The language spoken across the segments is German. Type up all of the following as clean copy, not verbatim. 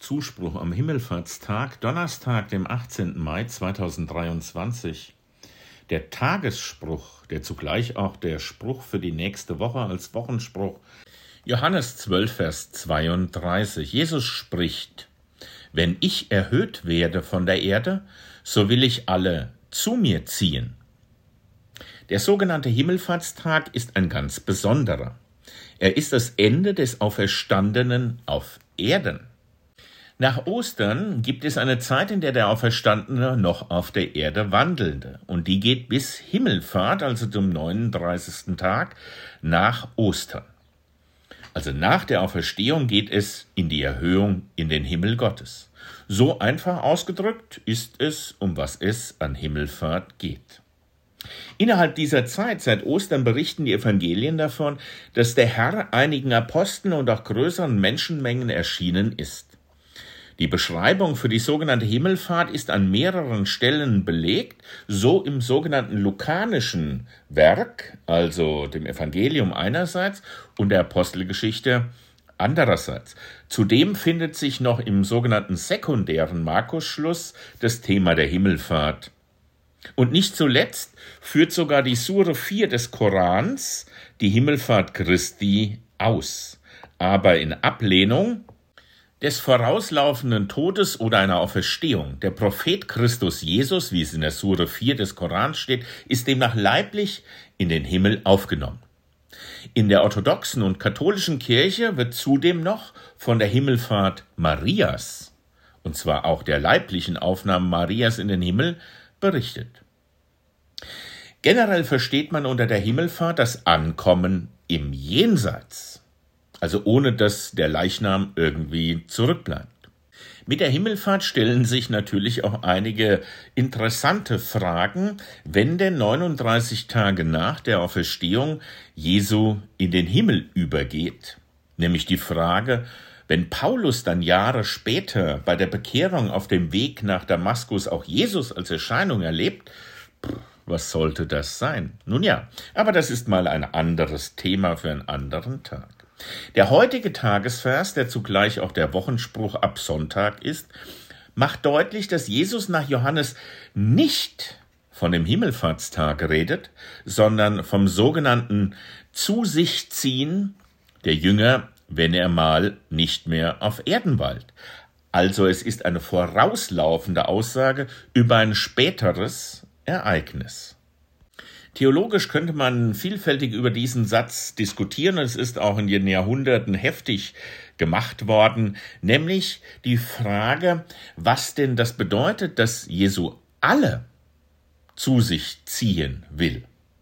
Zuspruch am Himmelfahrtstag, Donnerstag, dem 18. Mai 2023. Der Tagesspruch, der zugleich auch der Spruch für die nächste Woche als Wochenspruch. Johannes 12, Vers 32. Jesus spricht: Wenn ich erhöht werde von der Erde, so will ich alle zu mir ziehen. Der sogenannte Himmelfahrtstag ist ein ganz besonderer. Er ist das Ende des Auferstandenen auf Erden. Nach Ostern gibt es eine Zeit, in der der Auferstandene noch auf der Erde wandelte. Und die geht bis Himmelfahrt, also zum 39. Tag nach Ostern. Also nach der Auferstehung geht es in die Erhöhung in den Himmel Gottes. So einfach ausgedrückt ist es, um was es an Himmelfahrt geht. Innerhalb dieser Zeit, seit Ostern, berichten die Evangelien davon, dass der Herr einigen Aposteln und auch größeren Menschenmengen erschienen ist. Die Beschreibung für die sogenannte Himmelfahrt ist an mehreren Stellen belegt, so im sogenannten lukanischen Werk, also dem Evangelium einerseits und der Apostelgeschichte andererseits. Zudem findet sich noch im sogenannten sekundären Markus-Schluss das Thema der Himmelfahrt. Und nicht zuletzt führt sogar die Sure 4 des Korans die Himmelfahrt Christi aus, aber in Ablehnung des vorauslaufenden Todes oder einer Auferstehung. Der Prophet Christus Jesus, wie es in der Sure 4 des Korans steht, ist demnach leiblich in den Himmel aufgenommen. In der orthodoxen und katholischen Kirche wird zudem noch von der Himmelfahrt Marias, und zwar auch der leiblichen Aufnahme Marias in den Himmel, berichtet. Generell versteht man unter der Himmelfahrt das Ankommen im Jenseits, also ohne dass der Leichnam irgendwie zurückbleibt. Mit der Himmelfahrt stellen sich natürlich auch einige interessante Fragen, wenn denn 39 Tage nach der Auferstehung Jesu in den Himmel übergeht. Nämlich die Frage, wenn Paulus dann Jahre später bei der Bekehrung auf dem Weg nach Damaskus auch Jesus als Erscheinung erlebt, was sollte das sein? Nun ja, aber das ist mal ein anderes Thema für einen anderen Tag. Der heutige Tagesvers, der zugleich auch der Wochenspruch ab Sonntag ist, macht deutlich, dass Jesus nach Johannes nicht von dem Himmelfahrtstag redet, sondern vom sogenannten Zu sich ziehen der Jünger, wenn er mal nicht mehr auf Erden weilt. Also es ist eine vorauslaufende Aussage über ein späteres Ereignis. Theologisch könnte man vielfältig über diesen Satz diskutieren. Es ist auch in den Jahrhunderten heftig gemacht worden, nämlich die Frage, was denn das bedeutet, dass Jesu alle zu sich ziehen will.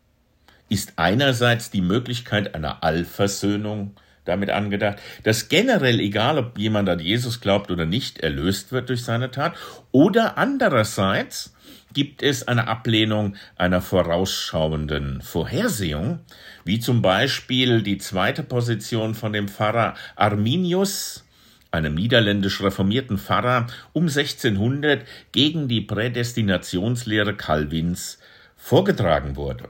Ist einerseits die Möglichkeit einer Allversöhnung damit angedacht, dass generell, egal ob jemand an Jesus glaubt oder nicht, erlöst wird durch seine Tat, oder andererseits gibt es eine Ablehnung einer vorausschauenden Vorhersehung, wie zum Beispiel die zweite Position von dem Pfarrer Arminius, einem niederländisch reformierten Pfarrer, um 1600 gegen die Prädestinationslehre Calvins vorgetragen wurde.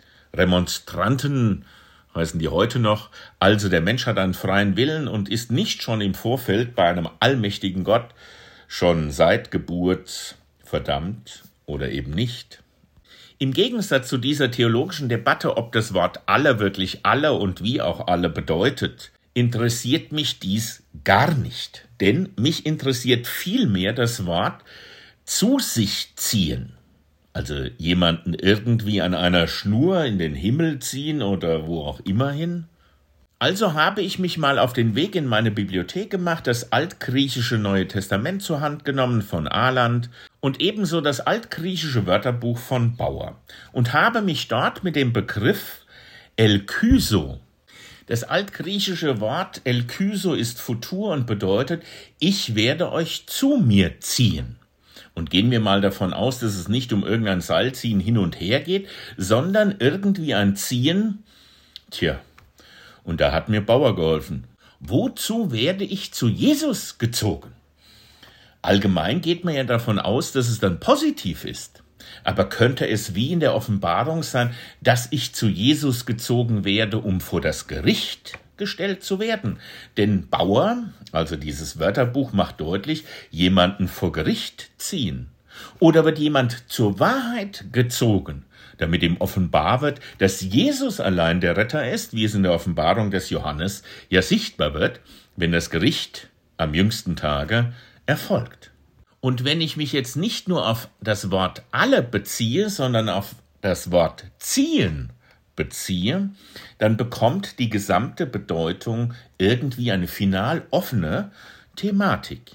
Remonstranten heißen die heute noch, also der Mensch hat einen freien Willen und ist nicht schon im Vorfeld bei einem allmächtigen Gott schon seit Geburt verdammt oder eben nicht. Im Gegensatz zu dieser theologischen Debatte, ob das Wort alle wirklich alle und wie auch alle bedeutet, interessiert mich dies gar nicht. Denn mich interessiert vielmehr das Wort zu sich ziehen. Also jemanden irgendwie an einer Schnur in den Himmel ziehen oder wo auch immer hin. Also habe ich mich mal auf den Weg in meine Bibliothek gemacht, das altgriechische Neue Testament zur Hand genommen von Aland und ebenso das altgriechische Wörterbuch von Bauer und habe mich dort mit dem Begriff Elkyso. Das altgriechische Wort Elkyso ist Futur und bedeutet, ich werde euch zu mir ziehen. Und gehen wir mal davon aus, dass es nicht um irgendein Seilziehen hin und her geht, sondern irgendwie ein Ziehen. Und da hat mir Bauer geholfen. Wozu werde ich zu Jesus gezogen? Allgemein geht man ja davon aus, dass es dann positiv ist. Aber könnte es wie in der Offenbarung sein, dass ich zu Jesus gezogen werde, um vor das Gericht gestellt zu werden. Denn Bauer, also dieses Wörterbuch macht deutlich, jemanden vor Gericht ziehen. Oder wird jemand zur Wahrheit gezogen, damit ihm offenbar wird, dass Jesus allein der Retter ist, wie es in der Offenbarung des Johannes ja sichtbar wird, wenn das Gericht am jüngsten Tage erfolgt. Und wenn ich mich jetzt nicht nur auf das Wort alle beziehe, sondern auf das Wort ziehen beziehe, dann bekommt die gesamte Bedeutung irgendwie eine final offene Thematik.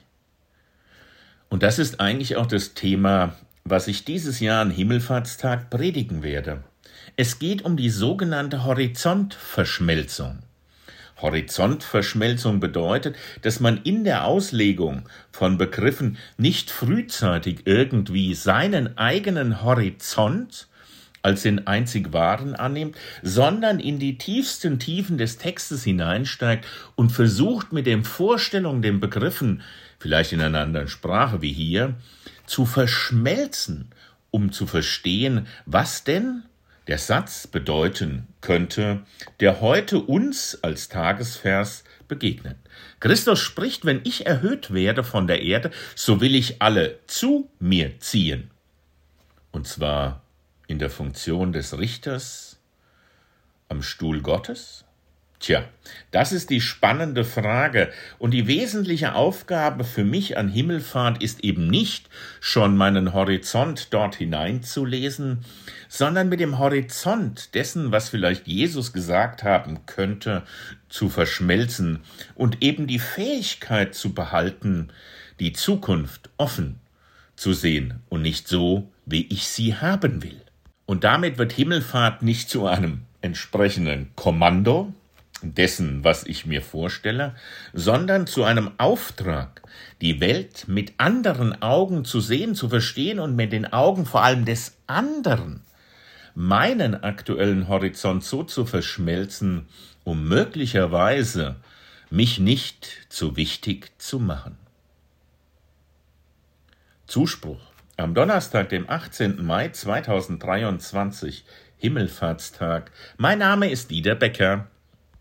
Und das ist eigentlich auch das Thema, was ich dieses Jahr an Himmelfahrtstag predigen werde. Es geht um die sogenannte Horizontverschmelzung. Horizontverschmelzung bedeutet, dass man in der Auslegung von Begriffen nicht frühzeitig irgendwie seinen eigenen Horizont als den einzig wahren annimmt, sondern in die tiefsten Tiefen des Textes hineinsteigt und versucht mit den Vorstellungen, den Begriffen, vielleicht in einer anderen Sprache wie hier, zu verschmelzen, um zu verstehen, was denn der Satz bedeuten könnte, der heute uns als Tagesvers begegnet. Christus spricht, wenn ich erhöht werde von der Erde, so will ich alle zu mir ziehen. Und zwar in der Funktion des Richters am Stuhl Gottes? Tja, das ist die spannende Frage und die wesentliche Aufgabe für mich an Himmelfahrt ist eben nicht, schon meinen Horizont dort hineinzulesen, sondern mit dem Horizont dessen, was vielleicht Jesus gesagt haben könnte, zu verschmelzen und eben die Fähigkeit zu behalten, die Zukunft offen zu sehen und nicht so, wie ich sie haben will. Und damit wird Himmelfahrt nicht zu einem entsprechenden Kommando dessen, was ich mir vorstelle, sondern zu einem Auftrag, die Welt mit anderen Augen zu sehen, zu verstehen und mit den Augen vor allem des anderen meinen aktuellen Horizont so zu verschmelzen, um möglicherweise mich nicht zu wichtig zu machen. Zuspruch. Am Donnerstag, dem 18. Mai 2023, Himmelfahrtstag. Mein Name ist Dieter Becker.